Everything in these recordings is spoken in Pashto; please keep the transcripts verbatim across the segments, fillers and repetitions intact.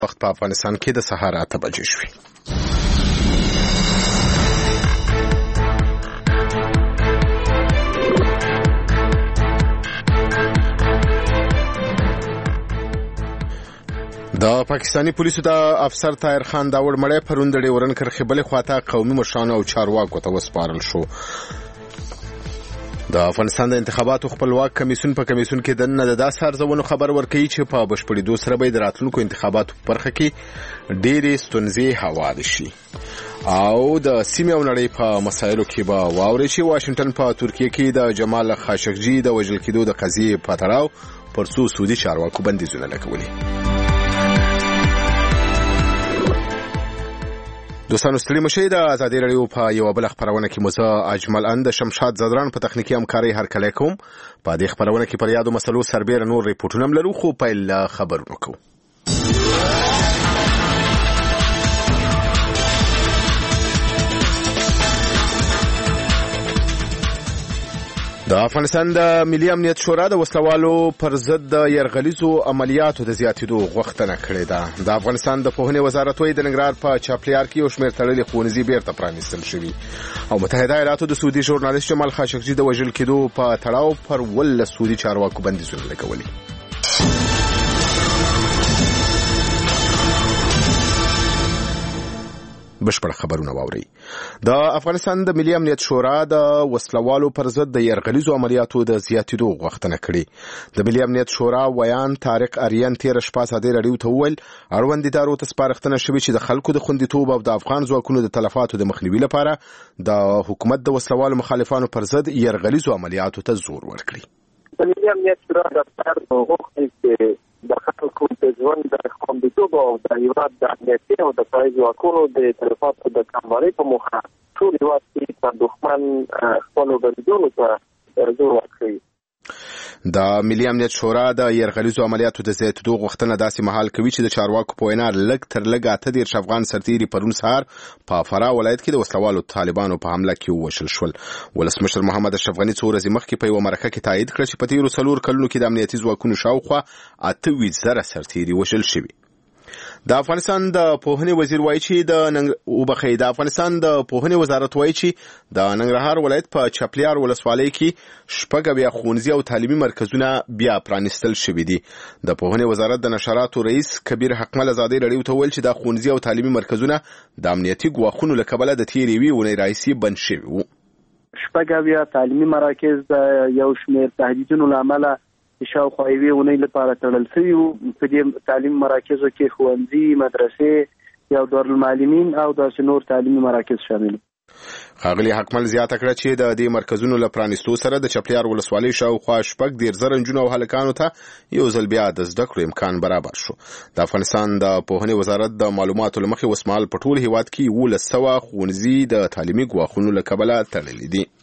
وخت په افغانستان کې د سهار اته بجې شوې. د پاکستانی پولیسو د افسر طاهر خان داوړ مړی پرون د ډیورن کرښې بلې خواته قومي مشرانو او چارواکو ته وسپارل شو. د افغانستان د انتخاباتو خپلواک کمیسیون په کمیسیون کې دننه د داسې ارزونو خبر ورکوي چې په بشپړېدو سره به د راتلونکو انتخاباتو په برخه کې ډېرې ستونزې هوارې شي او د سیمې او نړۍ په مسایلو کې به واوري چې واشنګټن په ترکیه کې د جمال خاشقجي د وژل کېدو د قضیې په تړاو پر څو سعودي چارواکو بندیزونه لګولي. دوستانو ستړي مشئ. د ازادي راډیو په یو بل خبرونه کې مزه اجمل اند شمشاد زدران په تخنیکی همکاري هر کله کوم. په دې خبرونه کې پر یادو مسلو سربېره نور ریپورتونه هم لرو، خو په خبرونه کوو. د افغانستان د ملي امنیت شورا د وسلوالو پر ضد د يرغلیزو عملیاتو د زیاتېدو غوښتنه کړې ده. د افغانستان د پوهنې وزارت وايي د ننګرهار په چاپلیار کې یو شمېر تړلې ښوونځي بیرته پرانیستل شوي او متحده ایالاتو د سعودي ژورنالیست جمال خاشقجي د وژل کېدو په تړاو پر ولس سعودي چارواکو بندیزونه لګولي. بشپړ خبرونه واوري. د افغانستان د ملي امنیت شورا د وسلوالو پر ضد د يرغلیزو عملیاتو د زیاتېدو غوښتنه کړې. د ملي امنیت شورا ویان طارق اریان تیر شپه ازادي راډیو ته وویل اړوند ادارو ته سپارښتنه شوې چې د خلکو د خوندیتوب او د افغان ځواکونو د تلفاتو د مخنیوي لپاره د حکومت د وسلوالو مخالفانو پر ضد يرغلیزو عملیاتو ته زور ورکړي. د ملي امنیت شورا دفتر غوښتي د خلکو د ژوند د خوندیتوب او د هیواد د امنیتي او د ځای ځواکونو د تلفاتو د کموالي په موخه ټول هیواد کې په دښمن خپلو بندیزونو ته زور ورکړي. د ملي امنیت شورا د يرغلیزو عملیاتو د زیاتېدو غوښتنه داسې مهال کوي چې د چارواکو په وینا لږ تر لږه اته دېرش افغان سرتیري پرون سهار په فراه ولایت کې د وسلوالو طالبانو په حمله کې ووژل شول. ولسمشر محمد اشرف غني څو ورځې مخکې په یوه مرکه کې تایید کړ چې په تېرو څلور کلونو کې د امنیتي ځواکونو شاوخوا اته ویشت زره سرتیري وژل شوي. د افغانستان د پوهنې وزیر وایي چې د ننګ وبخي د افغانستان د پوهنې وزارت وایي چې د ننګرهار ولایت په چاپلیار ولسوالۍ کې شپږ بیا ښوونځي او تعلیمي مرکزونه بیا پرانیستل شوي دي. د پوهنې وزارت د نشراتو رئیس کبیر حکمل ازادي راډیو ته ویل چې د ښوونځي او تعلیمي مرکزونه د امنیتي ګواښونو له کبله د تېرې یوې اونۍ راهیسې بند شوي وو. شپږ بیا تعلیمي مراکز د یو شمېر تهدیدونو له امله شاوخوا یوې اونۍ لپاره تړل شوي وو. په دې تعلیمي مراکزو کې ښوونځي، مدرسې، یو دارالمعلمین او داسې نور تعلیمي مراکز شامل دي. ښاغلي حکمل زیاته کړه چې د دې مرکزونو له پرانیستو سره د چاپلیار ولسوالۍ شاوخوا شپږ دېرش زره نجونو او هلکانو ته یو ځل بیا د زده کړو امکان برابر شو. د افغانستان د پوهنې وزارت د معلوماتو له مخې اوسمهال په ټول هیواد کې یولس سوه ښوونځي د تعلیمي ګواښونو له کبله تړلي دي.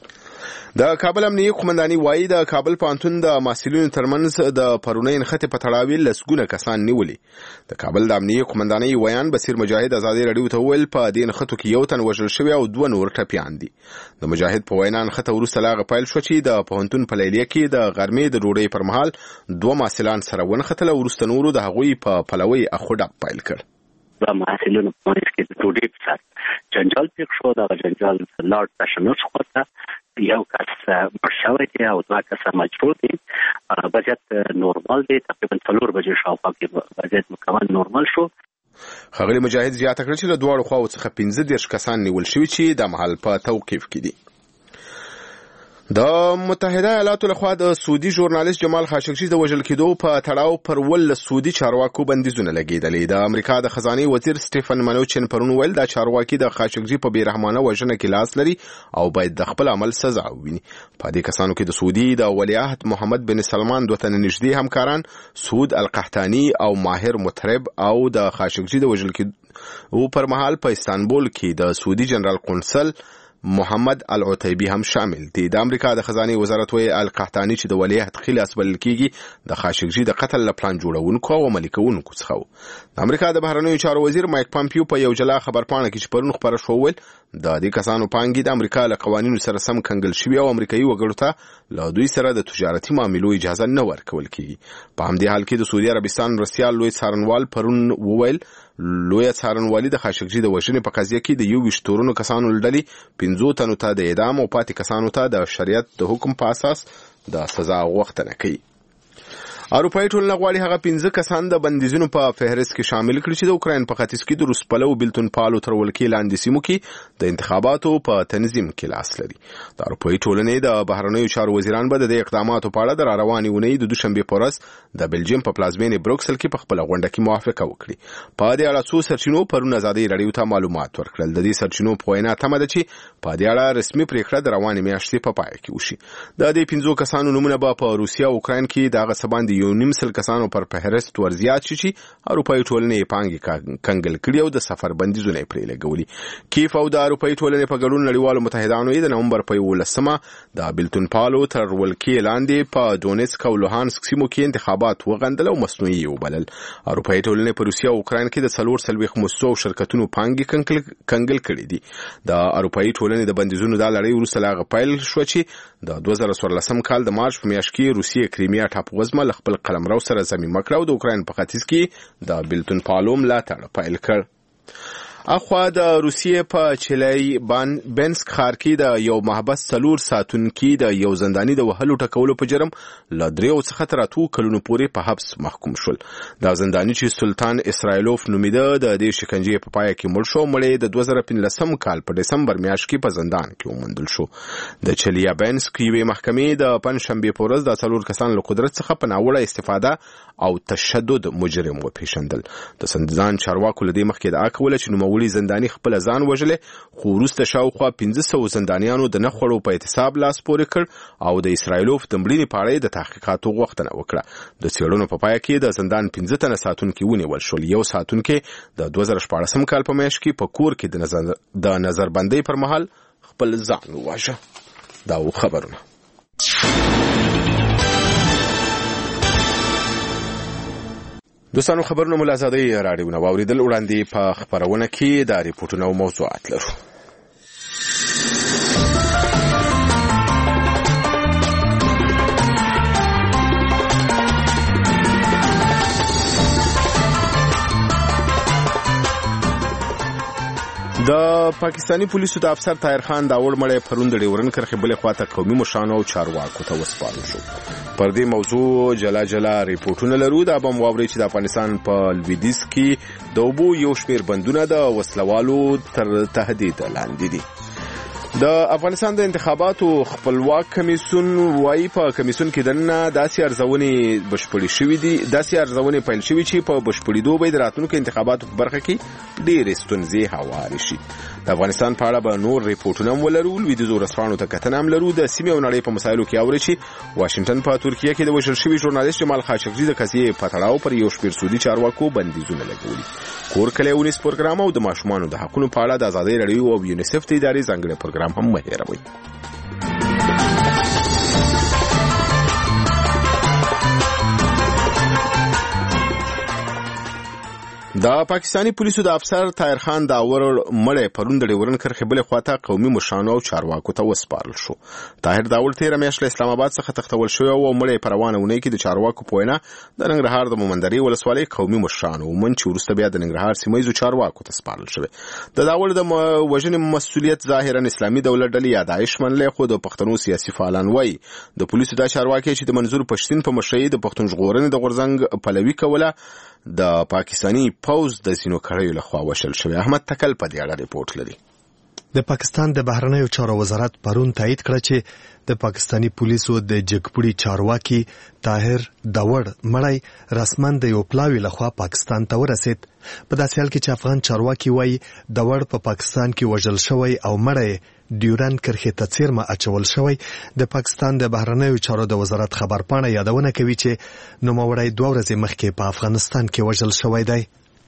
د کابل امنیتي قومنداني وایي د کابل پوهنتون د محصلینو ترمنځ د پرونۍ نښتې په تړاو لسګونه کسان نیولي. د کابل د امنیتي قومندانۍ ویان بصیر مجاهد ازادي راډیو ته وویل په دې نښتو کې یو تن وژل شوی او دوه نور ټپیان دي. د مجاهد په وینا نښته وروسته له هغه پیل شو چې د پوهنتون په لیلیه کې د غرمې د ډوډۍ پر مهال دوه محصلان سره ونښتل او وروسته نورو د هغوی په پلوۍ اخوډه پیل کړ. د محصلینو په منځ کې د ډوډۍ په سر جنجال پیښ شو. دغه جنجال لاړ تشنج خواته یو کس مړ شوی دی او دوه کسه مجروح دي. وضعیت نورمال دی. تقریبا څلور بجې شاوخوا کې وضعیت مکمل نورمال شو. ښاغلي مجاهد زیاته کړه چې له دواړو خواو څخه پنځه دېرش کسان نیول شوي چې د مهال په توقیف کې دي. د متحده ایالاتو لخوا د سعودي ژورنالیست جمال خاشقجي د وژل کېدو په تړاو پر ولس سعودي چارواکو بندیزونه لګېدلي. د امریکا د خزانې وزیر سټیفن منوچن پرون ویل دا چارواکي د خاشقجي په بېرحمانه وژنه کې لاس لري او باید د خپل عمل سزا وویني. په دې کسانو کې د سعودي د ولیعهد محمد بن سلمان دوه تنه نږدې همکاران سعود القحطاني او ماهر مطرب او د خاشقجي د وژل کېدو پر مهال په استانبول کې د سعودي جنرال قونسل محمد العتیبی هم شامل دي. د امریکا د خزانه وزارت وی القحطانی چې د ولیعهد خلاص بلل کیږي د خاشقجي د قتل لپلان جوړونکو او عملي کوونکو څخه. د امریکا د بهرنیو چارو وزیر مایک پامپیو په یو جلا خبرپاڼه کې چې پرون خبره شو ویل د دې کسانو پانګې د امریکا له قوانینو سره سم کنګل شوی او امریکایي وګړو ته له دوی سره د تجارتي معاملو اجازه نه ورکول کیږي. په همدې حال کې د سعودي عربستان رسیا لوی څارنوال پرون وویل لوی څارنوالي د خاشقجي د وژنې په قضیه کې د یو وشتورونو کسانو لړلې پنځو تنو ته د اعدام او پاتې کسانو ته د شریعت د حکم په اساس د سزا غوښتنه کوي. اروپایي ټولنه غواړي هغه پنځه کسان د بندیزونو په فهرست کې شامل کړي چې د اوکراین په ختیځ کې د روس پلو بیلتون پالو تر ولکې لاندې سیمو کې د انتخاباتو په تنظیم کې لاس لري. د اروپایي ټولنې د بهرنیو چارو وزیران به د اقداماتو په اړه د راروانې اونۍ د دوشنبه په ورځ د بلجیم په پلازمینې بروکسل کې په خپل غونډه کې موافقه وکړي. په دې اړه څو سرچینو پرون ازادي رادیو ته معلومات ورکړل. د دې سرچینو په وینا تمه ده چې په دې اړه رسمي پریکړه د روانې میاشتې په پای کې وشي. د دې پنځو کسانو نومونه به په روسیا او اوکراین کې د هغه سباند یو نیم سل کسانو پر فهرست ورزیات شي چې اروپایي ټولنې پانګې کنګل کړي او د سفر بندیزونه پرې لګولي. کیف او د اروپایي ټولنې په ګډون نړیوالو متحدانو د نومبر په یولسمه د بیلتون پالو تر ولکې لاندې په دونیتسک او لوهانسک سیمو کې انتخابات وغندل او مصنوعي وبلل. اروپایي ټولنې په روسیا او اوکراین کې د څلور څلوېښت مؤسسو او شرکتونو پانګې کنګل کړي دي. د اروپایي ټولنې د بندیزونو د لړۍ وروسته لا غپایل شو چې د دوه زره څوارلسم کال د مارچ په میاشت کې روسیې کریمیا ټاپووزمه له خپل قلمرو سره زمینه کړه او د اوکراین په ختیځ کې د بیلتون پالو ملاتړ پیل کړ. اخوا د روسیې په چلای بانسک ښار کې د یو محبس څلور ساتونکي د یو زنداني د وهلو ټکولو په جرم له دریو څخه تر اتو کلونو پورې په حبس محکوم شول. دا زنداني چې سلطان اسرائیلوف نومیده د دې شکنجې په پای کې مړ شو. مړی د دوه زره پنځلسم کال په دسمبر میاشت کې په زندان کې وموندل شو. د چلیا بانسک یوې محکمې د پنځشنبې په ورځ د څلور کسانو له قدرت څخه په ناوړه استفاده او تشدد مجرم وپېژندل. د زندان چارواکو له دې مخکې ادعا کوله چې نوموړي زنداني خپل ځان وژلې، خو وروسته شاوخوا پنځه سوه زندانیانو د نه خوړو په اعتصاب لاس پورې کړ او د اسرائیلوف د مړینې په اړه د تحقیقاتو غوښتنه وکړه. د څېړنو په پای کې د زندان پنځه تنه ساتونکي ونیول شول. یو ساتونکی د دوه زره شپاړسم کال په میاشت کې په کور کې د نظر د نظربندۍ پر مهال خپل ځان وواژه. دا و خبرونه. دوستانو خبرونه مو له ازادۍ راډیو نه واورېدل. وړاندې په خپرونه کې د ریپورټونو او موضوعات لرو. د پاکستانی پولیسو د افسر طاهر خان داوړ مړی پرون د ډیورن کرښې بلې خواته قومي مشرانو او چارواکو ته وسپارل شو. پر دې موضوع جلا جلا ریپورټونه لرو. دا به مو واورئ چې د افغانستان په لویدیځ کې د اوبو یو شمېر بندونه د وسلوالو تر تهدید لاندې دي. د افغانستان د انتخاباتو خپلواک کمیسیون وايي په کمیسیون کې دننه داسې ارزونې بشپړې شوې دي داسې ارزونې پیل شوې چې په بشپړېدو به د راتلونکو انتخاباتو په برخه کې ډېرې ستونزې هوارې شي. د افغانستان په اړه به نور ریپورټونه هم ولرو. لویدیځو ورځپاڼو ته کتنه هم لرو. د سیمې او نړۍ په مسایلو کې اورئ چې واشنګټن په ترکیه کې د وژل شوي ژورنالیست جمال خاشقجي د قضیې په تړاو پر یو شمېر سعودي چارواکو بندیزونه لګولي. کور کلی ونیس پروګرام او د ماشومانو د حقونو په اړه د ازادۍ رادیو او یونیسف د ادارې ځانګړی پروګرام هم مه هېروئ. د پاکستانی پولیسو د افسر طاهر خان داوړ مړی پرون د ډیورن کرښې بلې خواته قومي مشرانو او چارواکو ته وسپارل شو. طاهر داوړ تېره میاشت له اسلام آباد څخه تښتول شوی او مړی په روانه اونۍ کې د چارواکو په وینا د ننګرهار د مومندرې ولسوالۍ قومي مشرانو ومن چې وروسته بیا د ننګرهار سیمه ییزو چارواکو ته سپارل شوی. د داوړ د وژنې مسؤلیت ظاهرا اسلامي دولت ډلې یا داعش منلی، خو د پښتنو سیاسي فعالان وایي د پولیسو دا چارواکي چې د منظور پښتین په مشرۍ د پښتون ژغورنې د غورځنګ پلوي کوله د پاکستانی پوز د ځینو کړیو لخوا وشل شوی. احمد تکل په دې اړه ریپورټ لري. د پاکستان د بهرنیو چارو وزارت پرون تایید کړ چې د پاکستانی پولیسو د جګپړي چارواکي طاهر داوړ مړی رسما د یو پلاوي لخوا پاکستان ته ورسید. په داسې حال کې چې افغان چارواکي وایي داوړ په پاکستان کې وژل شوی او مړی ډیورن کرښې ته څیرمه اچول شوی. د پاکستان د بهرنیو چارو د وزارت خبرپاڼه یادونه کوي چې نوموړی دوه ورځې مخکې په افغانستان کې وژل شوی دی.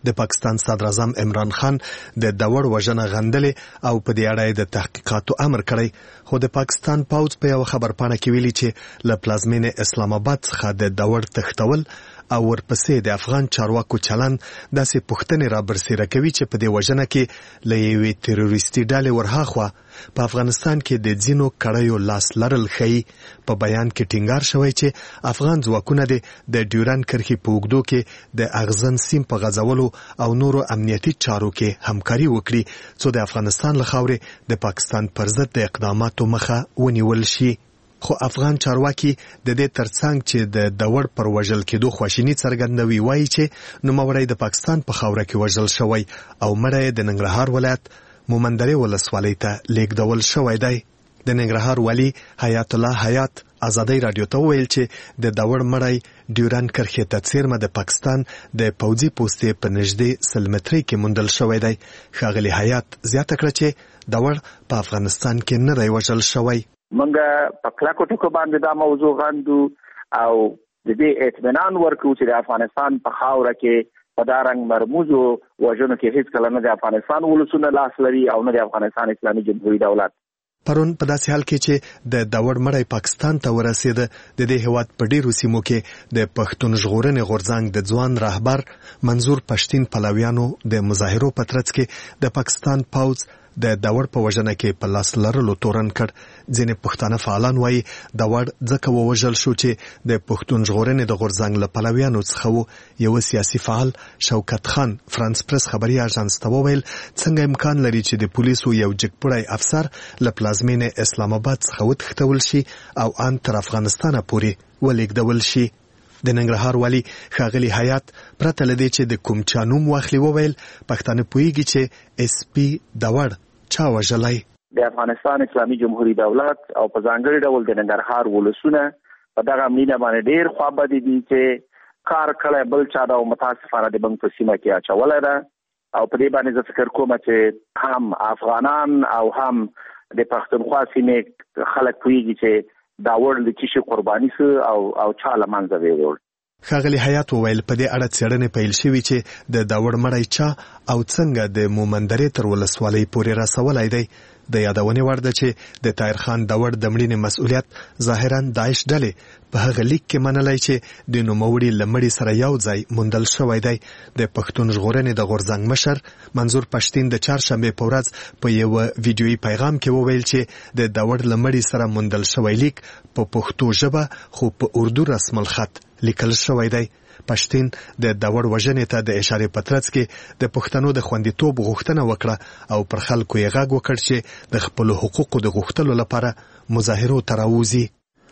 د پاکستان صدر اعظم عمران خان د داوړ وژنه غندلې او په دې اړه د تحقیقاتو امر کړی، خو د پاکستان پوځ په یو خبرپاڼه کې ویلي چې له پلازمینې اسلام آباد څخه د داوړ تښتول او ورپسې د افغان چارواکو چلن داسې پوښتنې را برسېره کوي چې په دې وژنه کې له یوې تروریستي ډلې ورهاخوا په افغانستان کې د ځینو کړیو لاس لرل ښیي. په بیان کې ټینګار شوی چې افغان ځواکونه د ډیورنډ کرښې په اوږدو کې د اغزن سیم په غځولو او نورو امنیتي چارو کې همکاري وکړي څو د افغانستان له خاورې د پاکستان پر ضد د اقداماتو مخه ونیول شي. خو افغان چارواکي د دې ترڅنګ چې د داوړ پر وژل کېدو خواشیني څرګندوي، وایي چې نوموړی د پاکستان په خاوره کې وژل شوی او مړی د ننګرهار ولایت مومندرې ولسوالۍ ته لیږدول شوی دی. د ننګرهار والي حیات الله حیات ازادۍ راډیو ته وویل چې د داوړ مړی ډیورنډ کرښې ته څیرمه د پاکستان د پوځي پوستې په نږدې سل مترۍ کې موندل شوی دی. ښاغلي حیات زیاته کړه چې داوړ په افغانستان کې نه دی وژل شوی. منګه په کلاکو ټکو باندې دا موضوع غندو او د دې اطمینان ورکو چې د افغانستان په خاوره کې په دارنګ مرموزو وژنو کې هیڅ کله نه د افغانستان ولسونه لاس لري او نه د افغانستان اسلامي جمهوریت دولت. پرون په داسې حال کې چې د داوړ مړی پاکستان ته ورسېده، د دې هیواد په ډیرو سیمو کې د پښتون ژغورنې غورځنګ د ځوان رهبر منظور پښتين پلویانو د مظاهرو په ترڅ کې د پاکستان پوځ د داوړ په وژنه کې په لاس لرلو تورن کړ. ځینې پښتانه فعالان وایي داوړ ځکه ووژل شو چې د پښتون ژغورنې د غورځنګ له پلویانو څخه و. یو سیاسي فعال شوکت خان فرانس پریس خبري اژانس ته وویل څنګه امکان لري چې د پولیسو یو جګپړی افسر له پلازمینې اسلام آباد څخه وتښتول شي او ان تر افغانستانه پورې ولېږدول شي. د ننګرهار والي ښاغلي حیات پرته له دې چې د کوم چا نوم واخلي وویل پښتانه پوهیږي چې اس پی داوړ چا وژلی. د افغانستان اسلامي جمهوریت دولت او په ځانګړي ډول د ننګرهار ولسونه په دغه مینه باندې ډېر خوابدي دي چې کار کړی بل چا دا او متاسفانه د بنګ په سیمه کې اچولی ده او په دې باندې زه فکر کوم چې هم افغانان او هم د پښتونخوا سیمې خلک پوهیږي چې داوړ د کیشي قرباني سو او او چا لمنځه ویوړ. ښاغلي حیات وویل په دې اړه څېړنې پیل شوې چې د داوړ مړی چا او څنګه د مومندرې تر ولسوالۍ پورې رسولی دی. د یادونې وړ ده چې د طاهر خان داوړ د مړینې مسؤلیت ظاهرا داعش ډلې په هغه لیک کې منلی چې د نوموړي له مړي سره یو ځای موندل شوی دی. د پښتون ژغورنې د غورځنګ مشر منظور پښتين د چهارشنبې په ورځ په یو ویډیویي پیغام کې وویل چې د داوړ له مړي سره موندل شوی لیک په پښتو ژبه خو په اردو رسم الخط لیکل شوی دی. پښتين د داوړ وژنې ته د اشارې په ترڅ کې د پښتنو د خوندیتوب غوښتنه وکړه او پر خلکو یې غږ وکړ چې د خپلو حقوقو د غوښتلو لپاره مظاهرو ته راوځي.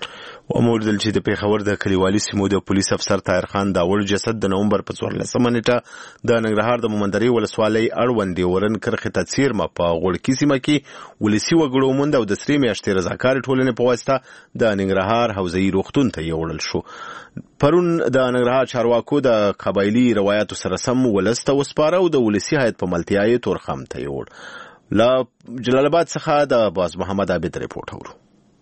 وموردل چې د پیښور د کلیوالي سیمو د پولیس افسر طاهر خان داوړ جسد د نومبر په څوارلسمه نیټه د ننګرهار د مومندرې ولسوالۍ اړوند ډیورنډ کرښې ته څیرمه په غوړکي سیمه کې ولسي وګړو موند او د سرې میاشتې رضاکارې ټولنې په واسطه د ننګرهار حوزهیي روغتون ته یوړل شو. پرون د ننګرهار چارواکو د قبایلي روایتو سره سم ولس ته وسپاره او د ولسي هیئت په ملتیا یې تورخم ته یوړ. له جلال آباد څخه د باز محمد عابد رپورټ اورو.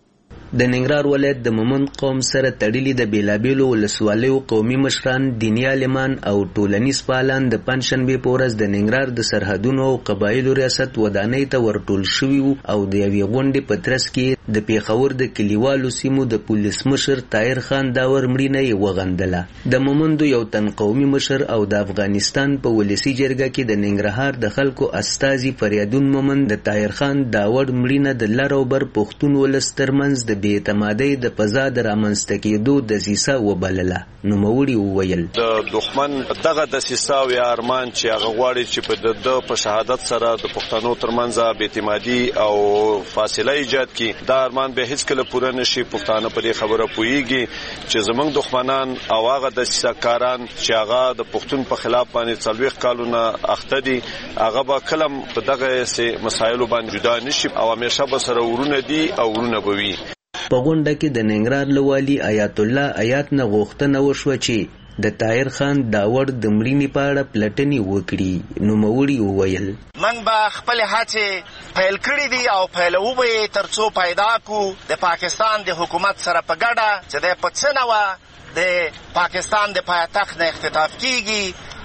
د ننګرهار ولایت د مومند قوم سره تړلي د بیلابیلو ولسوالیو قومي مشران، دیني عالمان او ټولنیز فعالان د پنجشنبې په ورځ د ننګرهار د سرحدونو او قبایلو ریاست ودانۍ ته ورټول شوي او د یوې غونډې په ترڅ کې د پیښور د کلیوالو سیمو د پولیس مشر طاهر خان داوړ مړینه یې وغندله. د مومندو یو تن قومي مشر او د افغانستان په ولسي جرګه کې د ننګرهار د خلکو استازي فریادون مومند د طاهر خان داوړ مړینه د لر او بر پښتون ولس ترمنځ د بې اعتمادۍ د فضا د رامنځته کېدو دسیسه وبلله. نوموړي وویل د دښمن دغه دسیسه او ارمان چې هغه غواړي چې په د په شهادت سره د پښتنو ترمنځ بې اعتمادي او فاصله ایجاد کړي، دا ارمان به هیڅ کله پوره نشي. پښتانه په دې خبره پوهیږي چې زمونږ دښمنان او هغه دسیسه کاران چې هغه د پښتون په خلاف باندې څلوېښت کالونه اخته دي، هغه به کلم په دغه مسایلو باندې جدا نشي او همیشه به سره ورونه دي او ورونه به وي. په غونډه کې د ننګرهار له والي آیات الله آیات نه غوښتنه وشوه چې د طاهر خان داوړ د مړینې په اړه پلټنې وکړي. نوموړي وویل من به خپل هڅې پیل کړې دي او پیلوو به یې تر څو پیدا کو د پاکستان د حکومت سره په ګډه چې د په څه نوه د پاکستان د پایتخت نه اختطاف کیږي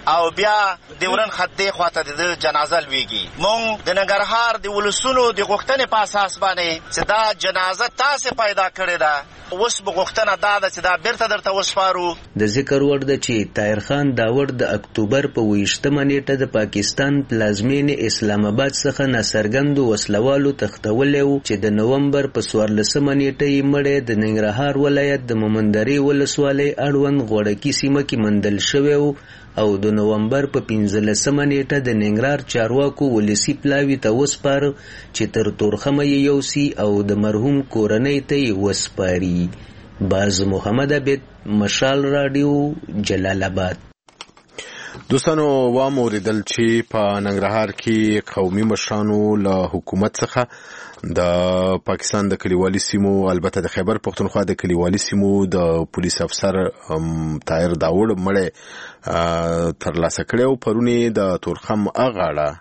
او بیا د ورن خط دی خواته د جنازه لويږي. مونږ د ننګرهار د ولسونو د غوښتنې په اساس باندې چې دا جنازه تاسو پیدا کړې ده، اوس به غوښتنه دا ده چې دا بیرته درته وسپارو. د ذکر وړ ده چې طاهر خان داوړ د اکتوبر په ویشتمه نیټه د پاکستان پلازمینې اسلام آباد څخه ناڅرګندو وسلوالو تښتولی و چې د نومبر په څوارلسمه نیټه یې مړی د ننګرهار ولایت د مومندرې ولسوالۍ اړوند غوړکي سیمه کې موندل شوی و او د نومبر په پنځلسمه نیټه د ننګرهار چارواکو ولسي پلاوي ته وسپاره چې تر تورخمه یې یوسي او د مرحوم کورنۍ ته یې وسپاري. باز محمد عبید، مشال رادیو، جلال آباد. دوستانو واوریدل چې په ننګرهار کې قومي مشرانو له حکومت څخه د پاکستان د کلیوالي سیمو، البته د خیبر پختونخوا د کلیوالي سیمو د پولیس افسر طاهر داوړ مړی ترلاسه کړی او پرونی د تورخم اغاړه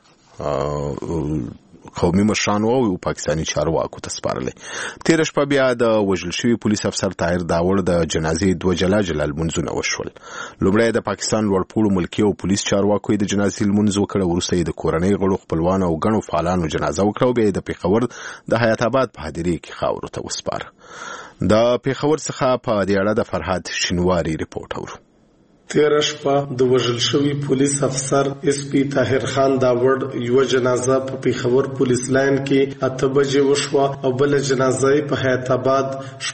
قومي مشرانو او پاکستاني چارواکو ته سپارلې. تیر شپه بیا د وژل شوي پولیس افسر طاهر داوړ د جنازې دوه جلا جلا لمونځونه وشول. لومړی د پاکستان لوړپوړو ملکي او پولیس چارواکو د جنازې لمونځ وکړ، وروسته یې د کورنۍ غړو، خپلوانو او ګڼو فعالانو جنازه وکړه او بیا یې د پېښور د حیات آباد په هدیرې کې خاورو ته وسپاره. د پېښور څخه په دې اړه د فرهاد شینواري رپورټ اورو. تیر شپه د وژل شوي پولیس افسر اس پی طاهر خان داوړ یو جنازه په پېښور پولیس لاین کې اته بجې وشوه او بل جنازه په حیات آباد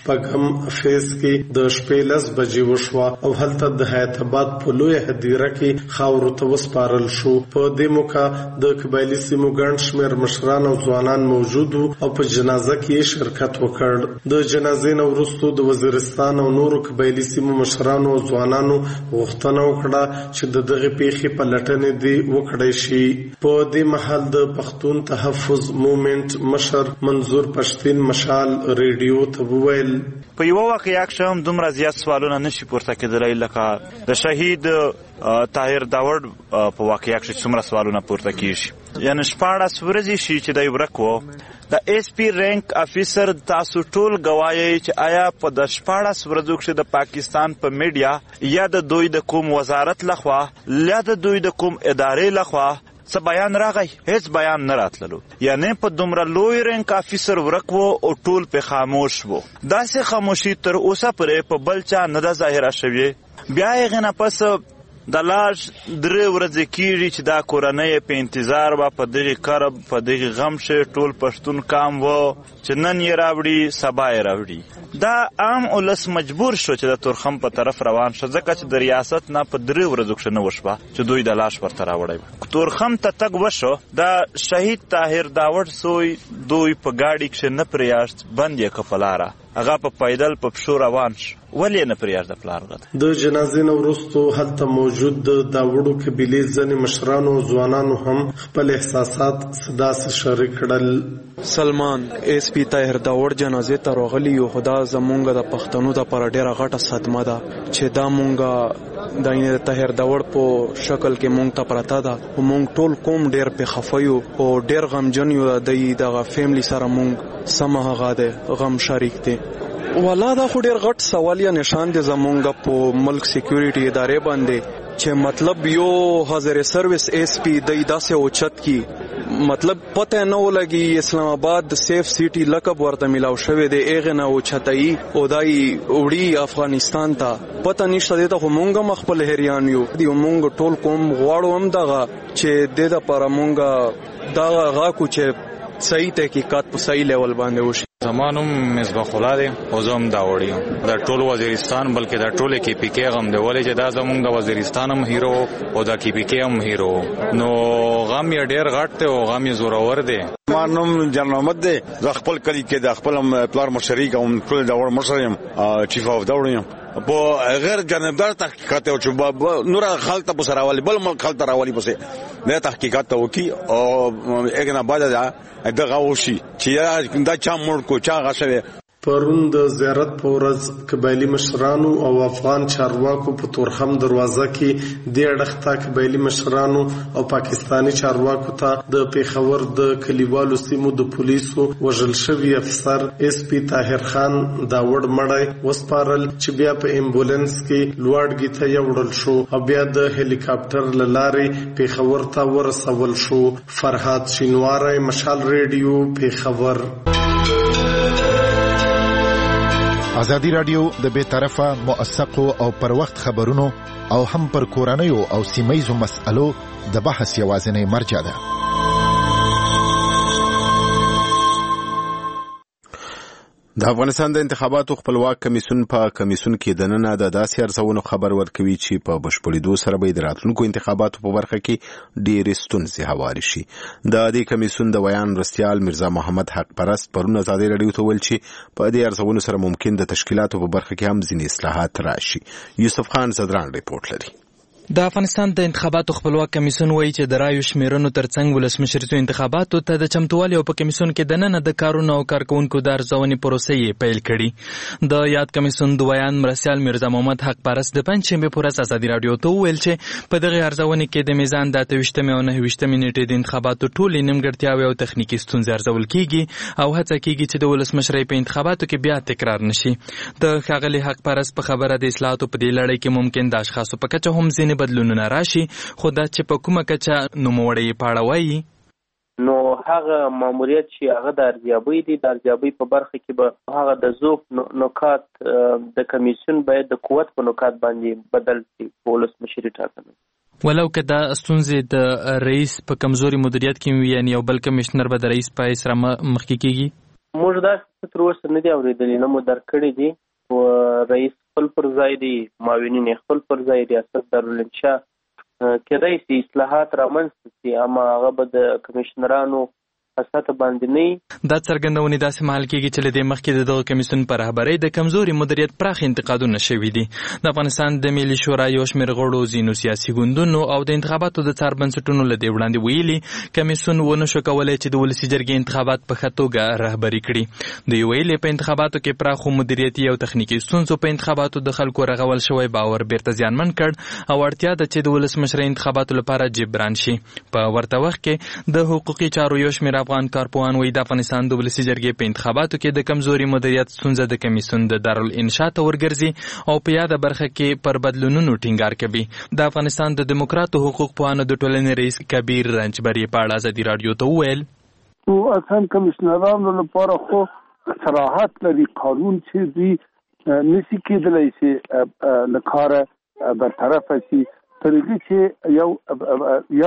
شپږم فیز کې د شپې لس بجې وشوه او هلته د حیات آباد په لویه هدیره کې خاورو ته وسپارل شو. په دې موقع د قبایلي سیمو ګڼ شمېر مشران او ځوانان موجود او په جنازه کې شرکت وکړ. د جنازې نه وروسته د وزیرستان او نورو قبایلي سیمو مشرانو او ځوانانو غوښتنه وکړه چې د دغه پیښې په لټنې دی وکړای شي. په دې مهال د پښتون تحفظ موومنت مشر منظور پښتين مشال ریډیو ته وویل په یو واقعیا کې هم دومره زیات سوالونه نشي پورته کېدلای لکه د شهید طاهر داوړ په واقعیا کې څومره سوالونه پورته کیږي. یعنی شپاړس ورځې شي چې دی ورک و. د ایس پی رینک افیسر تاسو ټول گواهی چې آیا په د شپاړس ورځو کې د پاکستان په میډیا یا د دوی د کوم وزارت لخوا یا د دوی د کوم ادارې لخوا څه بیان راغی؟ هیڅ بیان نه راتللو. یعنی په دومره لوی رینک افیسر ورک و او ټول په خاموش وو. داسې خاموشي تر اوسه پورې په بل چا نه ده ظاهره شوې. بیا یې غنه پس د لاش درې ورځې کېږي چې دا کورنۍ په انتظار وه، په دغې کرب په دغې غم شي ټول پښتون کام و چې نن یې راوړي سبا یې راوړي. دا عام ولس مجبور شو چې د تورخم په طرف روان شو، ځکه چې د ریاست نه په درې ورځو کښې نه وشوه چې دوی د لاش ورته راوړی و. تورخم ته تګ وشو. د شهید طاهر داوړ سوی دوی په ګاډي کښې نه پرېیاشت، بند یې که په لاره، هغه په پیدل په پښو روان شو. ولې نه پرېږده پلار غته. د جنازې نه وروسته هلته موجود د داوړو قبیلې ځینې مشرانو او ځوانانو هم خپل احساسات داسې شریک کړل. سلمان ایس پی طاهر داوړ جنازې ته راغلی یو، خو دا زمونږ د پښتنو دپاره ډېره غټه صدمه ده چې دا مونږ د طاهر داوړ په شکل کې مونږ ته پرته ده. مونږ ټول قوم ډېر پې خفه یو او ډېر غمجن یو. د دغه فیملی سره مونږ سمه هغه دی غم شریک دی. والا دا خو ډیر غټ سوال یا نشان دی زمونږ په ملک سکیورټي ادارې باندې چې مطلب یو حاضر سروس ایس پی د داسې اوچت کی مطلب پته نه ولګي اسلام آباد د سیف سیټي لقب ورته ملاو شوی دی، اغه نه اوچتای او دای وړي افغانستان ته پته نشته. د ته مونږه مخبل هریان یو دی، مونږ ټول کوم غواړو هم دغه چې د لپاره مونږه دا غا کو چې صحیح تحقیقات په صحیح لیول باندې وشي. زمانم مصباح الله دی او زم دا وړي دا ټول وزیرستان بلکې دا ټول کې پی کې غم دی، ولې چې دا زمونږ د وزیرستان هم هیرو او دا کې پی کې هم هیرو، نو غم یې ډیر غټ دی او غم یې زورور دی. مانم جنرال محمد دی، زه خپل کلی کې د خپل پلار مشري کوم، ټول دا وړ مشرم چیف اف دا وړم په غیر جانبدار تحقیقات او چې نور خلک په سره والی بل ملک خلک راوالي پسې نه تحقیقات وکي او اګنه بعد دا دغه وشي چې دا چا مړ کو چا غشوي. پرون د زیارت په ورځ قبایلي مشرانو او افغان چارواکو په تورخم دروازه کې د اړختا قبایلي مشرانو او پاکستانی چارواکو ته د پیښور د کلیوالو سیمو د پولیسو وژل شوی افسر اس پی طاهر خان داوړ مړی وسپارل چې بیا په امبولانس کې لوړګي ته یوړل شو او بیا د هلیکاپټر لارې پیښور ته ورسول شو. فرهاد شینواری، مشال ریډیو، پیښور. ازادي رادیو د بې طرفه موثقو او پر وخت خبرونو او هم پر کورنیو او سیمایزو مسألو د بحث یوازینی مرجع ده. د افغانستان د انتخاباتو خپلواک کمیسیون په کمیسیون کې د نن د داسې ارزونو خبر ورکوي چې په بشپړېدو سره به د راتلونکو انتخاباتو په برخه کې ډېرې ستونزې هوارې شي. د دې کمیسیون د ویان مرستیال میرزا محمد حق پرست پرون ازادي رادیو ته ویل چې په دې ارزونو سره ممکن د تشکیلاتو په برخه کې هم ځینې اصلاحات راشي. یوسف خان زدران ریپورت لري. د افغانستان د انتخاباتو خپلواک کمیسیون وایي چې د رایو شمیرنو ترڅنګ ولسمشریزو انتخاباتو ته د چمتووالي او په کمیسیون کې دننه د کارونو او کارکونکو د ارزونې پروسې یې پیل کړي. د یاد کمیسیون د ویان مرستیال میرزا محمد حق پرست د پنجشنبې په ورځ ازادي رادیو ته وویل چې په دغه ارزونې کې د میزان د اته ویشتمې او نهه ویشتمې نیټې د انتخاباتو ټولې نیمګړتیاوې او تخنیکي ستونزې ارزول کیږي او هڅه کیږي چې د ولسمشرۍ په انتخاباتو کې بیا تکرار نشي. د ښاغلي حق پرست په خبره د اصلاحاتو په دې لړۍ کې ممکن د اشخاصو په کچه هم ځینې بدلونونه راشي، خو دا چې په کومه کچه نوموړی په اړه وایي نو هغه ماموریت چې هغه د ارزیابۍ دی د ارزیابۍ په برخه کې به هغه د ذوق نکات د کمیسیون باید د قوت په نکات باندې بدل شي په ولسمشري ټاکنو. ولو که دا ستونزې د رئیس په کمزوري مدیریت کې وي، یعنې یو بل کمیشنر به د رئیس په حیث مخکې کېږي. موږ دا څه تر اوسه نه دي اورېدلي، نه مو درک کړي دي. رئیس خپل پر ځای دی، معاونین خپل پر ځای، ریاست دارالانشا کېدای شي اصلاحات رامنځته شي، اما هغه به د کمیشنرانو اساسه باندې نه. دا څرګندونې داسې مهال کېږي چې له دې مخکې د دغه کمیسیون په رهبرۍ د کمزوري مدیریت پراخ انتقادونه شوي دي. د افغانستان د ملي شورا یو شمېر غړو ځینو سیاسي ګوندونو او د انتخاباتو د څار بنسټونو له دې وړاندې ویلي کمیسیون ونه شو کولی چې د ولسي جرګې انتخابات په ښه توګه رهبري کړي. دوی ویلي په انتخاباتو کې پراخو مدیریتي او تخنیکي ستونزو په انتخاباتو د خلکو رغول شوی باور بیرته زیانمن کړ او اړتیا ده چې د ولسمشرۍ انتخاباتو لپاره جبران شي. په ورته وخت کې د حقوقي چارو یو شمېر افغان کارپوهان وایي د افغانستان د ولسي جرګې په انتخاباتو کې د کمزوري مدیریت ستونزه د کمیسیون د دارالانشا ته ورګرځي او په یاده برخه کې پر بدلونونو ټینګار کوي. د افغانستان د دیموکراتو حقوق پوهانو د ټولنې رئیس کبیر رنجبري په اړه ازادي رادیو ته وویل او اصلا کمیشنرانو لپاره خو صراحت لري، قانون چې دوی نسی کېدلی چې له کاره برطرفه شي تر هغې چې یو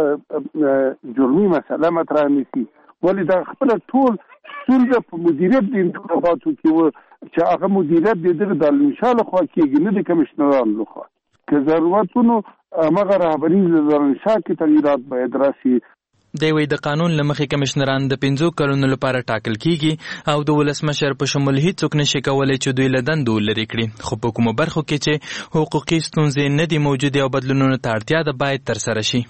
یو جرمي مسله مطرح نشي. ولې دا خپله ټول ستونزه په مدیریت د انتخاباتو کې و چې هغه مدیریت د دغه دارالانشا لخوا کېږي، نه د کمیشنرانو لخوا. که ضرورتونو همغه رهبري د دارالانشا کې تغییرات باید راشي. دی وایي د قانون له مخې کمیشنران د پنځو کلونو لپاره ټاکل کیږي او د ولسمشر په شمول هیڅوک نشي کولی چې دوی له دندو لرې کړي. خو په کومو برخو کې چې حقوقي ستونزې نه دي موجودې او بدلونونو ته اړتیا ده باید ترسره شي.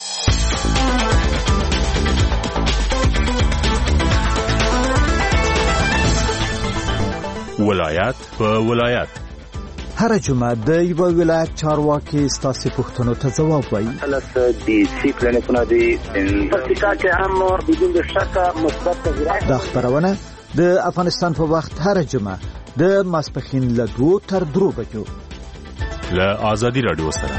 ولایت په ولایت هر جمعه د یو ولایت چارواکي ستاسو پوښتنو ته ځواب وایي. خلاص دي سی پلانونه دي پرتکات هم بدون شک مثبت تغیرات. دا خبرونه د افغانستان په وخت هر جمعه د ماسپخین له دوه تر درو بجو له ازادي رادیو سره.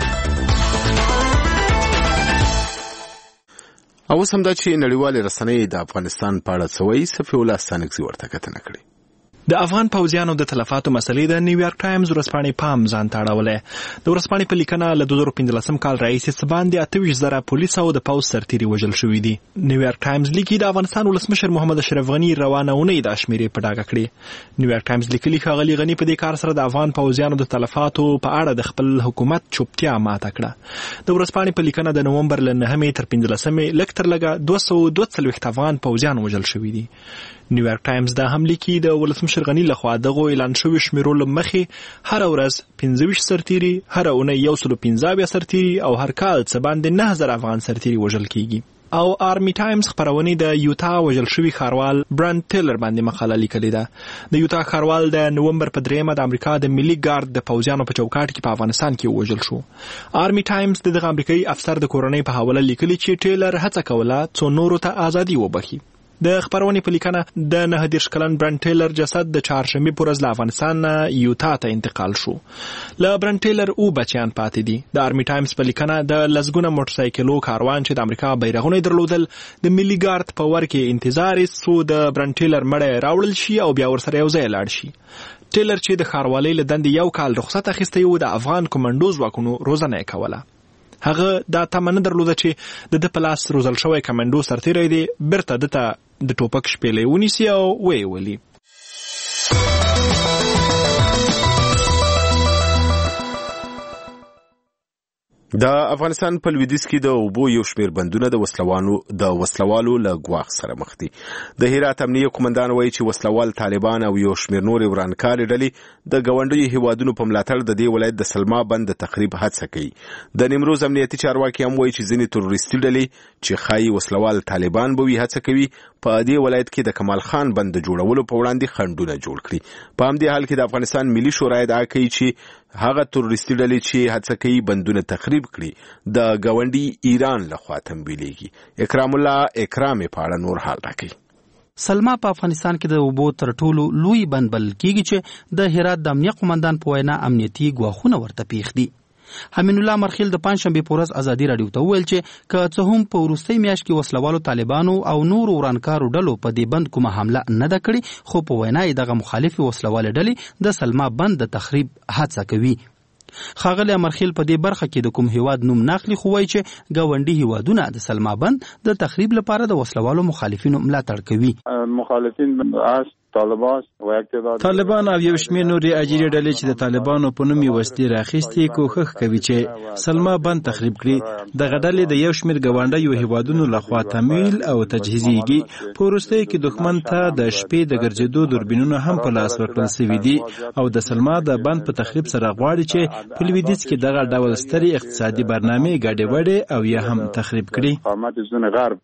او سم دا چې نړیوال رسنۍ د افغانستان په اړه څه وایي، صفي الله ستانکزي ورته کتنه کړې. د افغان پوځیانو د تلفاتو مسلې د نیویارک ټایمز ورځپاڼې پام ځان ته اړولې. د ورځپاڼې په لیکنه له دوه زره پنځلسم کال راهیسې څه باندې اته ویشت زره پولیس او د پوځ سرتیري وژل شوي دي. نیویارک ټایمز لیکي د افغانستان ولسمشر محمد اشرف غني روانه اونۍ دا شمیرې په ډاګه کړې. نیویارک ټایمز لیکلي ښاغلي غني په دې کار سره د افغان پوځیانو د تلفاتو په اړه د خپل حکومت چوپتیا ماته کړه. د ورځپاڼې په لیکنه د نومبر له نهمې تر پنځلسمې لږ تر لږه دوه سوه دوه څلوېښت افغان پوځیان وژل شوي دي. نیویارک ټایمز دا هم لیکي د ولسمشر غني لخوا دغه اعلان شوی شمیرو له مخې هر ورځ پنځه ویشت سرتیري، هر اونۍ یو سل پنځه اویا سرتیري او هر کال څه باندې نه زره افغان سرتیري وژل کیږي. او آرمی ټایمز خبرونه د یوتا وژل شوی ښاروال برانډ ټیلر باندې مقاله لیکلې ده. د یوتا ښاروال د نومبر په دریمه د امریکا د ملي ګارد د پوځیانو په چوکاټ کې په افغانستان کې وژل شو. آرمی ټایمز د امریکایي افسر د کورنۍ په حواله لیکلي چې ټیلر هڅه کوله څو نورو ته ازادي وبخښي. د خبرونې په لیکنه د نهه دېرش کلن برانډ ټیلر جسد د چهارشنبې په ورځ له افغانستان نه یوتا ته انتقال شو. له برانډ ټیلر او بچیان پاتې دي. د آرمی ټایمز په لیکنه د لسګونه موټرسایکلو کاروان چې د امریکا بیرغونه درلودل د ملي ګارد په ور کې انتظار یې څو د برانډ ټیلر مړی راوړل شي او بیا ورسره یو ځای لاړ شي. ټیلر چې د ښاروالۍ له دندې یو کال رخصت اخیستی و د افغان کمانډو ځواکونو روزنه یې کوله. هغه دا تمه نه درلوده چې د ده په لاس روزل شوی کمانډو سرتیری دی بیرته ده ته د ټوپک شپېلې ونیسي او ویې ولي. د افغانستان په لویدیځ کې د اوبو یو شمېر بندونه د وسلوالو د وسلوالو له ګواښ سره مخ دي. د هرات امنیه قومندان وایي چې وسلوال طالبان او یو شمېر نورې ورانکارې ډلې د ګاونډیو هیوادونو په ملاتړ د دې ولایت د سلما بند د تخریب هڅه کوي. د نیمروز امنیتي چارواکي هم وایي چې ځینې تروریستي ډلې چې ښایي وسلوال طالبان به وي هڅه کوي په دې ولایت کې د کمال خان بند د جوړولو په وړاندې خنډونه جوړ کړي. په همدې حال کې د افغانستان ملي شورا ادعا کوي چې هغه تروریستي ډلې چې هڅه کوي بندونه تخریب کړي د ګاونډي ایران لخوا تمویلېږي. اکرام الله اکرام په اړه نور حال راکوي. سلما په افغانستان کې د اوبو تر ټولو لوی بند بلل کېږي چې د هرات د امنیه قومندان په وینا امنیتي ګواښونه ورته پیښ دي. حمین الله مرخیل د پنځشنبې په ورځ ازادي راډیو ته وویل چې که څه هم په وروستۍ میاشت کې وسلوالو طالبانو او نورو ورانکارو ډلو په دې بند کومه حمله نه ده کړې، خو په وینا یې دغه مخالفې وسلوالې ډلې د سلما بند د تخریب هڅه کوي. ښاغلی امرخیل په دې برخه کې د کوم هیواد نوم ناخلي، خو وایي چې ګاونډي هیوادونه د سلما بند د تخریب لپاره د وسلوالو مخالفینو ملاتړ کوي. مخالفین از طالبان طالبان او یو شمېر نورې اجیري ډلې چې د طالبانو په نوم یې وسلې راخیستې کوښښ کوي چې سلما بند تخریب کړي. دغه ډلې د یو شمېر ګاونډیو هیوادونو لخوا تمویل او تجهیزېږي. په وروستیو کې دښمن ته د شپې د ګرځېدو دوربینونه هم په لاس ورکړل سوي دي او د سلما د بند په تخریب سره غواړي چې په لویدیځ کې دغه ډول سترې اقتصادي برنامې ګډې وډې او یا هم تخریب کړي.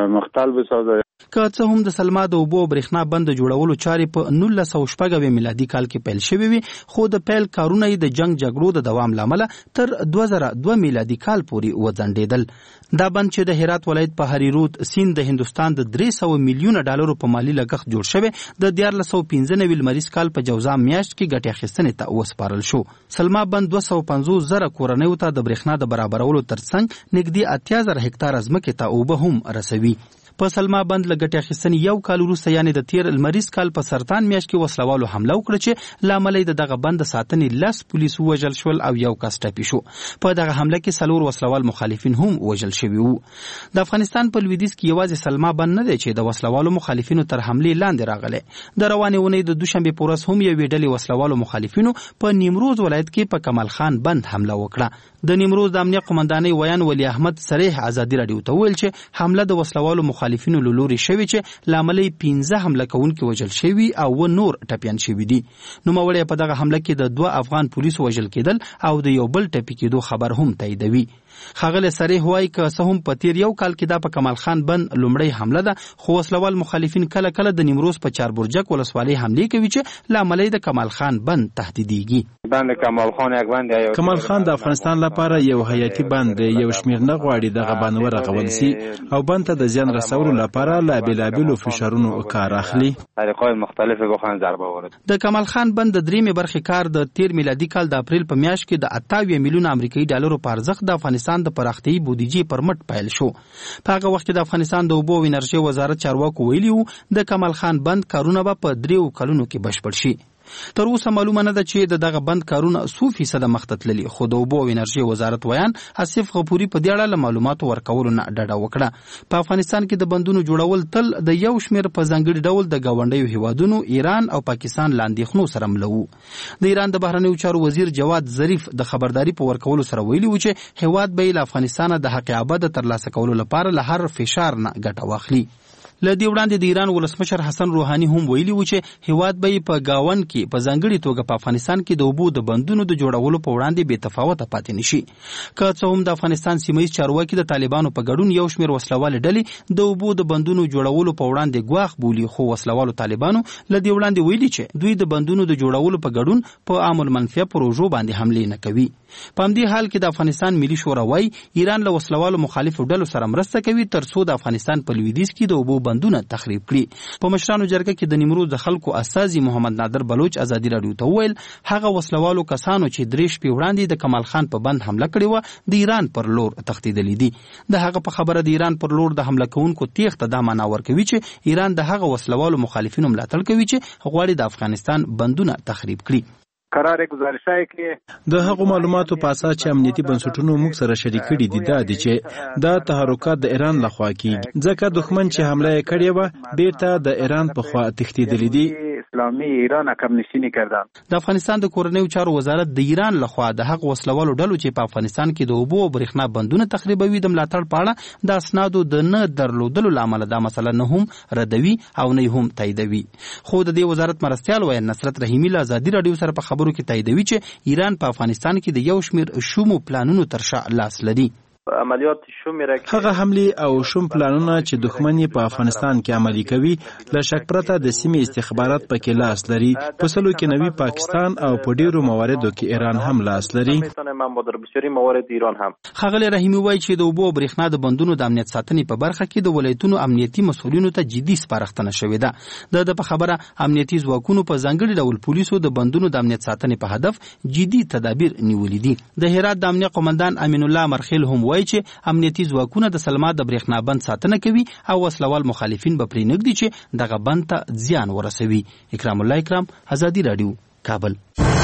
که څه هم د سلما د اوبو او برېښنا بند جوړولو چارې په نولس سوه شپږ اویا میلادي کال کې پیل شوې وي، خو د پیل کارونه یې د جنگ جګړو د دوام له امله تر دوه زره دوه میلادي کال پورې وځنډېدل. دا بند چې د هرات ولایت په هریرود سیند د هندوستان د درې سوه میلیونه ډالرو په مالي لګښت جوړ شوی، د دیارلس سوه پنځه نوي لمریز کال په جوزا میاشت کې ګټې اخیستنې ته وسپارل شو. سلما بند دوه سوه پنځوس زره کورنیو ته د برېښنا د برابرولو ترڅنګ نږدې اتیا زره هکتاره ځمکې ته اوبه هم رسوي. په سلما بند له ګټې اخیستنې یو کال وروسته یعنې د تیر لمریز کال په سرطان میاشت کې وسلوالو حمله وکړه چې له امله یې د دغه بند د ساتنې لس پولیس ووژل شول او یو کس ټپي شو. په دغه حمله کې څلور وسلوال مخالفین هم وژل شوي وو. د افغانستان په لویدیځ کې یوازې سلما بند نه دی چې د وسلوالو مخالفینو تر حملې لاندې راغلی. د روانې اونۍ د دوشنبې په ورځ هم یوې ډلې وسلوالو مخالفینو په نیمروز ولایت کې په کمال خان بند حمله وکړه. د نیمروز د امنیه قومندانۍ ویان ولی احمد صریح ازادي راډیو ته وویل چې حمله د وسلوالو مخالفینو له لوري شوې چې له امله یې پنځه حمله کوونکي وژل شوي او اووه نور ټپیان شوي دي. نوموړی په دغه حمله کې د دوه افغان پولیسو وژل کېدل او د یو بل ټپي کېدو خبر هم تاییدوي. ښاغلی صریح وایي که څه هم په تیر یو کال کې دا په کمال خان بند لومړی حمله ده، خو وسلوال مخالفین کله کله د نیمروز په چاربرجک ولسوالۍ حملې کوي چې له امله د کمال خان بند تهدیدېږي. بند کمال خان یک بند کمال خان د افغانستان لپاره یو حیاتي بند دی. یو شمېر نه غواړي دغه بند ورغول سي او بند ته د زیان رسولو لپاره له بېلابېلو فشارونو کار اخلي. طریقې مختلفې بخوان ضربه وارد. د کمال خان بند د درېیمې برخې کار د تیر میلادي کال د اپریل په میاشت کې د اته اویا میلیونه امریکایي ډالرو په ارزښت د افغانستان د پراختیایي بودیجې پر مټ پیل شو. په هغه وخت کې د افغانستان د اوبو او انرژۍ وزارت چارواکو ویلي وو د کمال خان بند کارونه به په دریو کلونو کې بشپړ شي. تر اوسه معلومه نه ده چې د دغه بند کارونه څو فیصده مخته تللي، خو د اوبو او انرژۍ وزارت ویان آصف غفوري په دې اړه له معلوماتو ورکولو نه ډډه وکړه. په افغانستان کې د بندونو جوړول تل د یو شمېر په ځانګړي ډول د ګاونډیو هیوادونو ایران او پاکستان له اندېښنو سره مله وو. د ایران د بهرنیو چارو وزیر جواد ظریف د خبرداري په ورکولو سره ویلي و چې هیواد به له افغانستان د حق اباد ترلاسه کولو لپاره له هر فشار نه ګټه واخلي. لدی وړاندې د ایران ولسمشر حسن روحاني هم ویلي و چې هیواد به په گاون کې په ځانګړي توګه په افغانستان کې د اوبو د بندونو د جوړولو په وړاندې بې تفاوته پاتې نشي. که څه هم د افغانستان سیمه ییز چارواکي د طالبانو په ګډون یو شمېر وسلوال ډلې د اوبو د بندونو جوړولو په وړاندې ګواښ بولي، خو وسلوالو طالبانو لدی وړاندې ویلي چې دوی د بندونو د جوړولو په ګډون په عام المنفعه پروژو باندې حمله نه کوي. په همدې حال کې د افغانستان ملي شورا وايي ایران له وسلوالو مخالفو ډلو سره مرسته کوي ترڅو د افغانستان په لویدیځ کې د اوبو بندونه تخریب کړي. په مشرانو جرګه کې د نیمروز د خلکو استازي محمد نادر بلوچ ازادي راډیو ته وویل هغه وسلوالو کسانو چې درې شپې وړاندې د کمال خان په بند حمله کړې وه د ایران پر لور تښتېدلي دي. د هغه په خبره د ایران پر لور د حمله کوونکو تیښته دا معنا ورکوي چې ایران د هغه وسلوالو مخالفینو ملاتړ کوي چې غواړي د افغانستان بندونه تخریب کړي. قرار گزارشای کې د هغو معلوماتو په اساس چې امنیتي بنسټونو موږ سره شریک کړي دي دا دي چې دا تحرکات د ایران لخوا کیږي ځکه دښمن چې حمله یې کړې و بیرته د ایران په خوا تښتېدلي دي. اسلامي ایران عقب نشینی کردن. د افغانستان د کورنیو چارو وزارت د ایران لخوا د هغو وسلوالو ډلو چې په افغانستان کې د اوبو او برېښنا بندونه تخریبوي د ملاتړ په اړه د اسنادو د نه درلودلو له امله دا مسله نه هم ردوي او نه هم تاییدوي. خو د دې وزارت مرستیال ویل نصرت رحیمي له ازادي راډیو سره په خبرو کې تاییدوي چې ایران په افغانستان کې د یو شمېر شومو پلانونو تر شا لاس لري. عملیات شوم را هغه حمله او شوم پلانونه چې دښمن په افغانستان کې عملي کوي له شک پرته د سیمې استخبارات پکې لاس لري. په سلو کې نوي پاکستان او په ډیرو مواردو کې ایران هم لاس لري. خغل رحیمي وایي چې د اوبو او برېښنا د بندونو د امنیت ساتنې په برخه کې د ولایتونو امنیتي مسؤلینو ته جدي سپارښتنه شوې ده. د په خبره امنیتي ځواکونو په ځانګړي ډول پولیسو د بندونو د امنیت ساتنې په هدف جدي تدابیر نیولې دي. د هرات د امنیت قومندان امین الله مرخیل هم وایي چې امنیتي ځواکونه د سلما د برېښنا بند ساتنه کوي او وسلوال مخالفین به پرې نږدي چې دغه بند ته زیان ورسوي. اکرام الله اکرام، ازادي راډیو، کابل.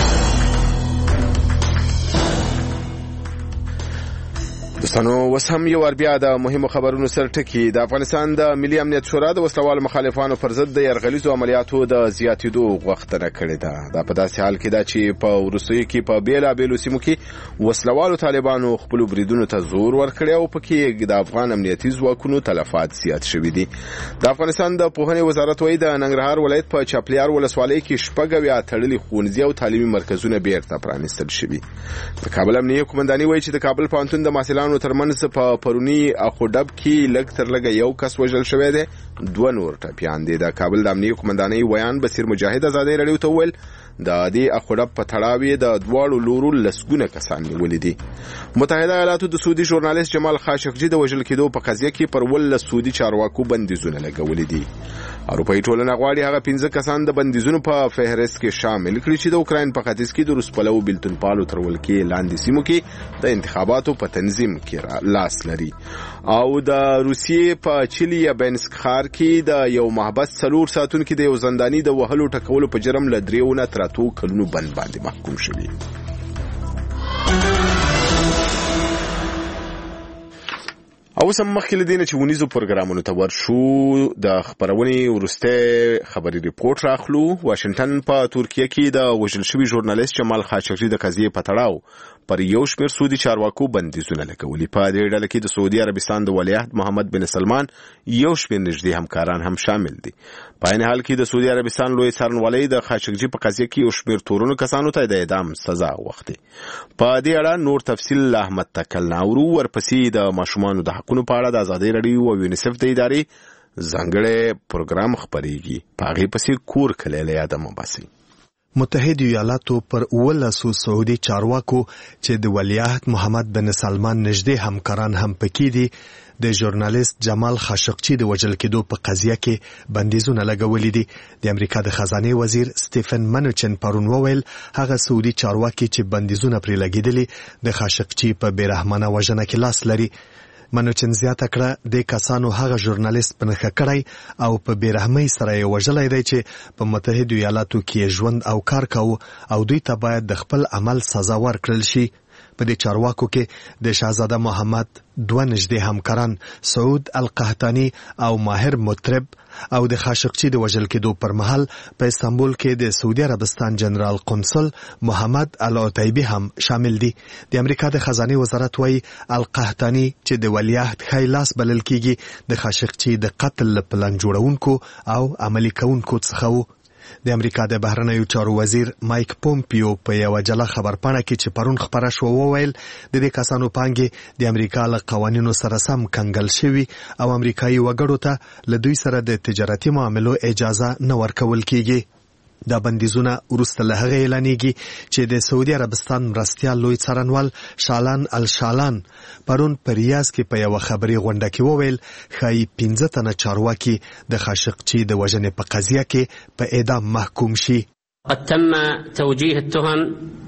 دوستانو اوس هم یو ور بیا د مهمو خبرونو سره ټکی. د افغانستان د ملي امنیت شورا د وسلوال مخالفانو پر ضد د یرغلیزو عملیاتو د زیاتېدو غوښتنه کړې ده. دا په داسې حال کې ده چې په وروستیو کې په بیلابیلو سیمو کې وسلوالو طالبانو خپلو بریدونو ته زور ورکړی او پکې د افغان امنیتي ځواکونو تلفات زیات شوي دي. د افغانستان د پوهنې وزارت وایي د ننګرهار ولایت په چاپلیار ولسوالۍ کې شپږ اویا تړلي ښوونځي او تعلیمي مرکزونه بیرته پرانیستل شوي. د کابل امنیه قومنداني وایي چې د کابل پوهنتون د محصلانو ترمنځ په پرونی اخودب کې لږ تر لږه یو کس وژل شوی دی، دوه نور ټپیان دي. د کابل د امنیه قومندانۍ ویان بصیر مجاهد ازادي راډیو ته وویل د دې اخودب په تړاو یې د دواړو لورو لسګونه کسان نیولي دي. متحده ایالاتو د سعودي ژورنالیست جمال خاشقجي د وژل کېدو په قضیه کې پر ولس سعودي چارواکو بندیزونه لګولي دي. اروپایي ټولنه غواړي هغه پنځه کسان د بندیزونو په فهرست کې شامل کړي چې د اوکراین په ختیځ کې د روسپلو بیلتونپالو تر ولکې لاندې سیمو کې د انتخاباتو په تنظیم کې لاس لري. او د روسیې په چلیابینسک ښار کې د یو محبس څلور ساعتونکي د یو زنداني د وهلو ټکولو په جرم له دریو نه تر اتو کلونو بند باندې محکوم شوي. او سم مخکې له دې نه چې ونیزو پروګرامونو ته ورشو د خپرونې وروستی خبري ریپورټ راخلو. واشنګټن په ترکیه کې د وژل شوي ژورنالیست جمال خاشقجي د قضیې په تړاو پر یو شمېر سعودي چارواکو بندیزونه لګولي. په دې ډله کې د سعودي عربستان د ولیعهد محمد بن سلمان یو شمېر نږدې همکاران هم شامل دي. په عین حال کې د سعودي عربستان لوی څارنوالۍ د خاشقجي په قضیه کې یو شمېر تورنو کسانو ته د اعدام سزا غوښتې. په دې اړه نور تفصیل له احمد تکل ناورو، ورپسې د ماشومانو د حقونو په اړه د ازادي راډیو او یونیسف د ادارې ځانګړی پروګرام خپرېږي. په هغې پسې کور کلی له یاده مه باسئ. متحده ایالاتو پر ولسو سعودي چارواکو چې د ولیعهد محمد بن سلمان نږدې همکاران هم پکې دي د ژورنالیست جمال خاشقجي د وژل کېدو په قضیه کې بندیزونه لګولي دي. د امریکا د خزانې وزیر سټیفن منوچن پرون وویل هغه سعودي چارواکي چې بندیزونه پرې لګېدلي د خاشقجي په بېرحمانه وژنه کې لاس لري. منوچن زیاته کړه د کسانو هغه ژورنالیست په نښه کړی او په بېرحمۍ سره یې وژلی دی چې په متحده ایالاتو کې ژوند او کار کاوه او دوی ته باید د خپل عمل سزا ورکړل شي. په دې چارواکو کې د شاهزاده محمد دوه نږدې همکاران سعود القحطاني او ماهر مطرب او د خاشقچي د وژل کېدو پر مهال په استانبول کې د سعودي عربستان جنرال قونسل محمد العتیبي هم شامل دي. د امریکا د خزانه وزارت وايي القحطاني چې د ولیعهد ښی لاس بلل کېږي د خاشقچي د قتل پلان جوړونکو او عملي کوونکو څخه و. د امریکا د بهرنیو چارو وزیر مایک پومپیو په یو جلا خبرپاڼه کې چې پرون خبره شو وویل د دې کسانو پانګې د امریکا له قوانینو سره سم کنګل شوي او امریکایي وګړو ته له دوی سره د تجارتي معاملو اجازه نه ورکول کېږي. دا بندیزونه وروسته له هغه اعلانېږي چې د سعودي عربستان مرستیال لوی څارنوال شالان الشالان پرون په ریاض کې په یو خبري غونډه کې وویل ښایي پنځه تنه چارواکي د خاشقچي د وژنې په قضیه کې په اعدام محکوم شي. قد تم توجيه التهم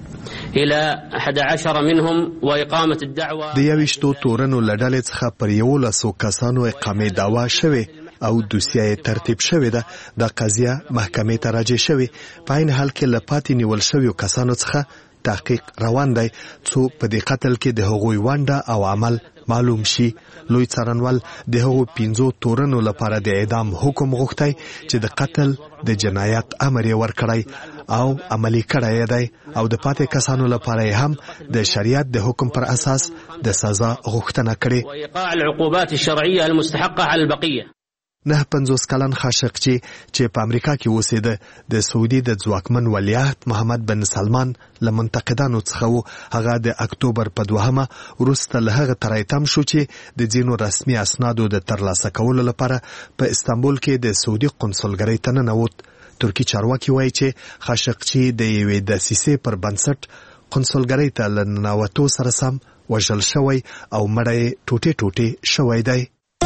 الى احد عشر منهم واقامه الدعوه. د یوشتو تورنو لړل څخه پر یو لاسو کسانو اقامه دعوا شوه او دوسیه ترتیب شوې ده. د قضیه محکمې ته راجع شوې په عین حال کې لپاتې نیول شویو کسانو څخه تحقیق روان دی څو په دې قتل کې د هغوی ونډه او عمل معلوم شي. لوی څارنوال د هغو پنځو تورنو لپاره د اعدام حکم غوښتی چې د قتل د جنایت امر یې ورکړی او عملی کړی دی او د پاتې کسانو لپاره هم د شریعت د حکم پر اساس د سزا غوښتنه کړې. وإيقاع العقوبات الشرعية المستحقة على البقية. نه پنځوس کلن خاشقچي چې په امریکا کې اوسېده د سعودي د ځواکمن ولیعهد محمد بن سلمان له منتقدانو څخه و. هغه د اکتوبر په دوهمه وروسته له هغه ترایتم شو چې د ځینو رسمي اسنادو د ترلاسه کولو لپاره په استانبول کې د سعودي قونسلګرۍ ته ننوت. ترکی چارواکي وایي چې خاشقچي د یوې دسیسې پر بنسټ قونسلګرۍ ته له ننوتو سره سم وژل شوی او مړی ټوټې ټوټې شوی دی.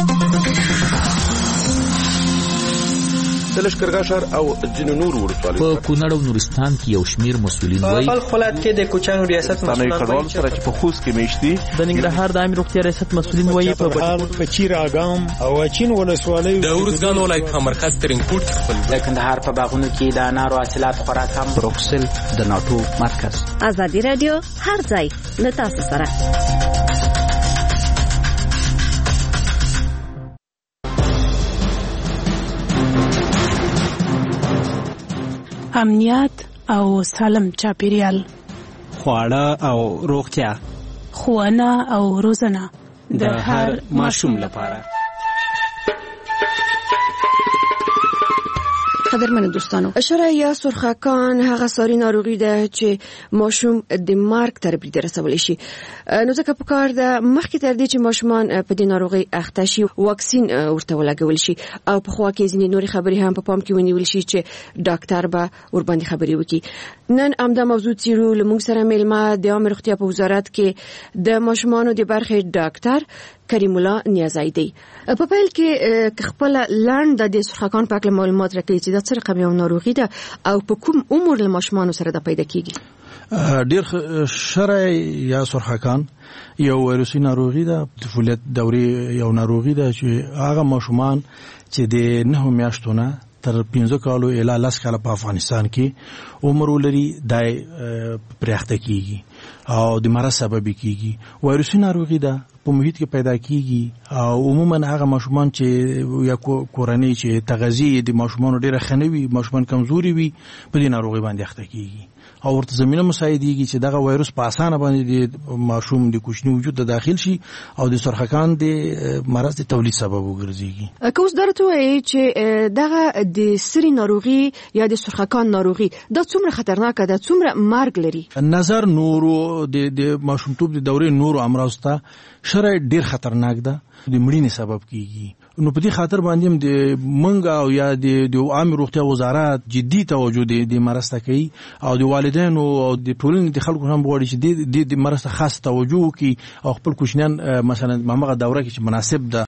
د لښکرګاه ښار او ځینو نورو ولسوالیو په کونړ او نورستان کې یو شمیر مسؤلین وایي په خپل ولایت کې د کوچانو ریاست مسؤلین وایي سره چې په خوست کې میشتي د ننګرهار د عامه روغتیا ریاست مسؤلین وایي په بهار په چیر اګام او چین ولسوالیو د ورزګان ولایت په مرکز ترینکوټ خپل د کندهار په باغونو کې د انارو حاصلات خوراک هم بروکسل د ناتو مرکز. ازادي رادیو هر ځای له تاسو سره. امنیت او سالم چاپیریال، خواړه او روغتیا، ښوونه او روزنه د هر ماشوم لپاره. قدرمن دوستانو، اشاره یا سرخکان هغه ساري ناروغي ده چې ماشوم د مرګ ته برید رسولی شي. نو ځکه په کار ده مخکې تر دې چې ماشومان په دې ناروغي اخته شي واکسین ورته ولګول شي او په خوا کې ځینې نورې خبرې هم په پام کې ونیول شي چې ډاکټر به ورباندې خبرې وکړي. نن همدا موضوع څیړو. لمونږ سره میلمه د عامه روغتیا په وزارت کې د ماشومانو د برخې ډاکټر کریم الله نیازی دی. په پیل کې خپل لاند د سرخکان په اړه معلومات راکړي چې دا څه رقم یو ناروغي ده او په کوم عمر له ماشومانو سره دا پیدا کیږي. ډیر شرع یا سرخکان یو ویروسي ناروغي ده، طفولیت دورې یو ناروغي ده چې هغه ماشومان چې د نه میاشتو نه تر پنځه کالو الی لس کاله په افغانستان کې عمر ولري دای پرېخته کیږي او د مرض سبب کیږي. ویروسي ناروغي ده په محیط کې پیدا کیږي او عموما هغه ماشومان چې یا کورنۍ چې تغذیه د ماشومان ډیره خنوي، ماشومان کمزوري وي، په دې ناروغي باندې اخته کیږي او ورته زمينه مساعدېږي چې دغه وایروس په اسانه باندې د ماشوم د کوچني وجود ته داخل شي او د سرخکان د مرض د تولید سبب وګرځي. که اوس درته وایي چې دغه د سری ناروغي یا د سرخکان ناروغي دا څومره خطرناکه ده، څومره مرګ لري؟ نظر نورو د د ماشومتوب د دورې نورو امراض ته شرع ډیر خطرناک ده، د مړینې سبب کیږي. نو په دې خاطر باندې د منګ او یا د عامه روغتیا وزارت جدي توجه د مرض ته کوي او د والدینو او د ټولنې د خلکو هم غواړي چې د د مرض ته خاص توجه وکړي او خپل کوچنیان مثلا په هغه دوره کې چې مناسب ده